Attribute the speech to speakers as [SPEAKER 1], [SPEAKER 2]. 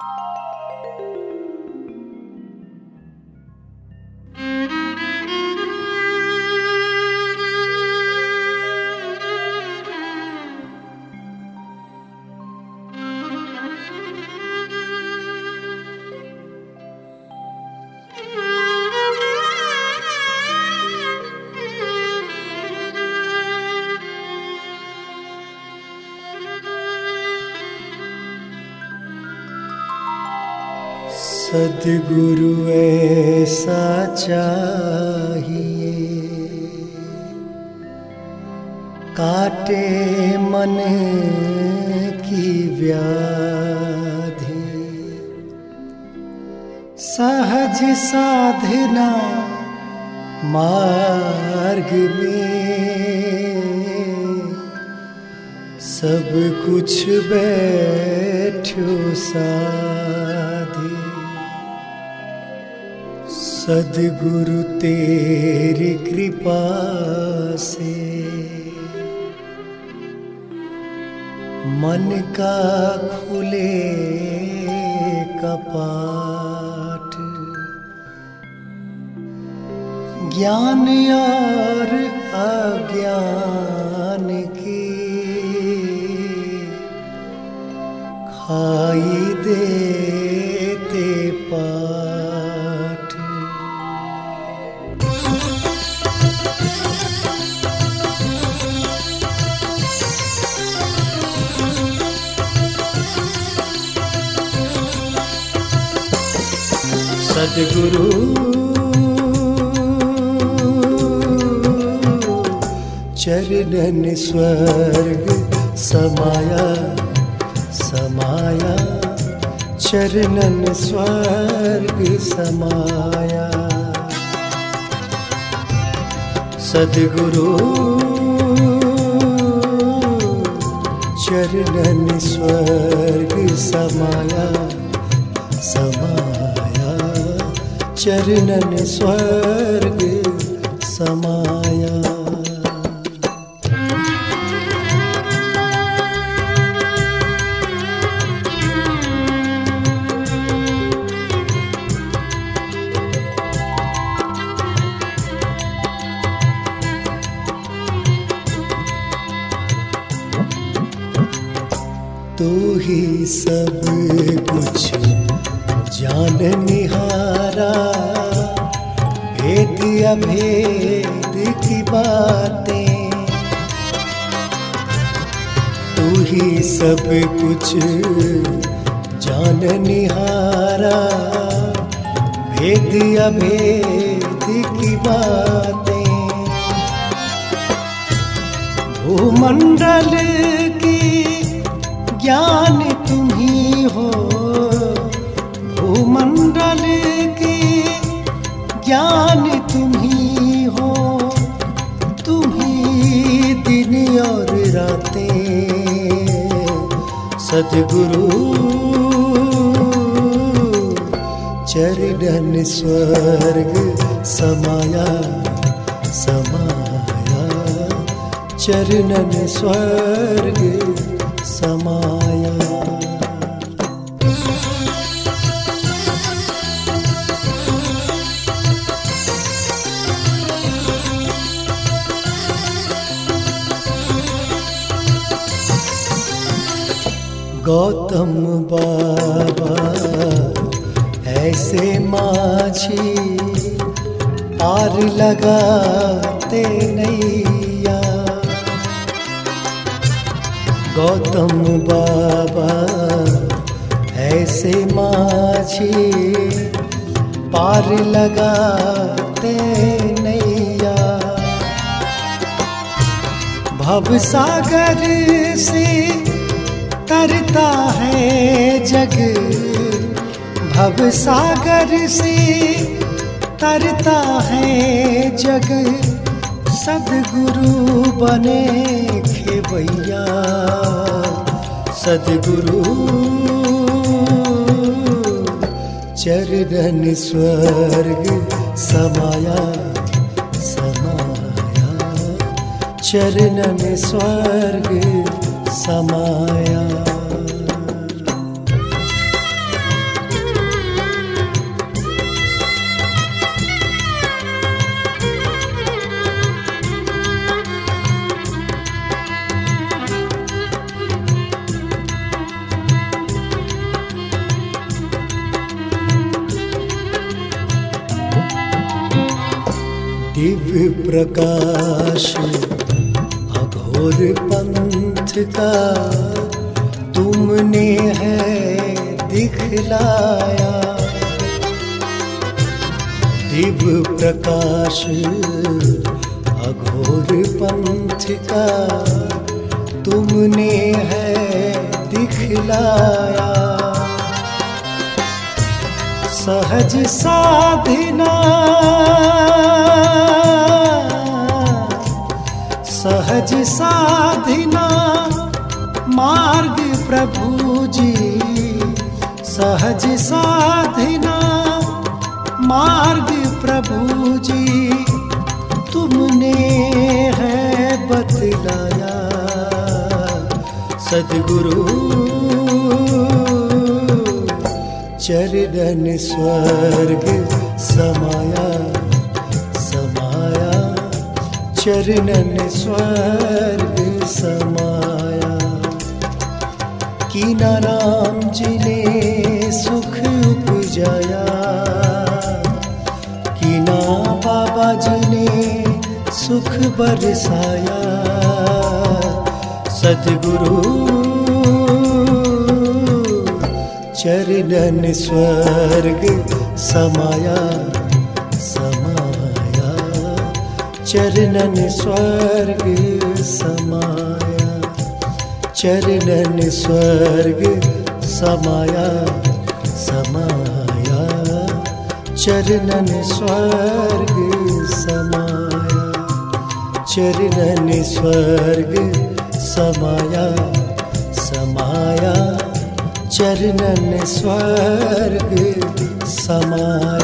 [SPEAKER 1] सद्गुरु ऐसा चाहिए, काटे मन की व्याधि, सहज साधना मार्ग में सब कुछ बैठो साधे। सद्गुरु तेरी कृपा से मन का खुले कपाट, ज्ञान और अज्ञान के खाई देते पाठ। सद्गुरु चरणन स्वर्ग समाया, समाया चरणन स्वर्ग समाया। सद्गुरु चरणन स्वर्ग समाया, समाया चरणन स्वर्ग समाया। तू ही सब कुछ जाननिहारा, भेद अभेद की बातें। तू ही सब कुछ जाननिहारा, भेद अभेद की बातें। भूमंडल की ज्ञान तुम्ही हो, भूमंडल की ज्ञान तुम्ही हो। तुम्ही दिन और रातें। सद्गुरु चरणन स्वर्ग समाया, समाया चरणन स्वर्ग समाया। गौतम बाबा ऐसे माझी पार लगाते नैया। गौतम बाबा ऐसे माझी पार लगाते नैया। भवसागर से तरता है जग, भवसागर से तरता है जग। सद्गुरु बने खेवैया, सद्गुरु चरणन स्वर्ग समाया, समाया चरणन स्वर्ग समाया। दिव्य प्रकाश अघोर पंथ का तुमने है दिखलाया। दिव्य प्रकाश अघोर पंथ का तुमने है दिखलाया। सहज साधना सहज साधना मार्ग प्रभु जी, सहज साधना मार्ग प्रभु जी तुमने है बतलाया। सद्गुरु चरणन स्वर्ग समाया समाया, चरणन स्वर्ग समाया। कीना राम जी ने सुख उपजाया, कीना बाबा जी ने सुख बरसाया। सद्गुरु चरणन स्वर्ग समाया समाया, चरणन स्वर्ग समाया, चरणन स्वर्ग समाया समाया, चरणन स्वर्ग समाया, चरणन स्वर्ग समाया समाया, चरणन स्वर्ग समाया।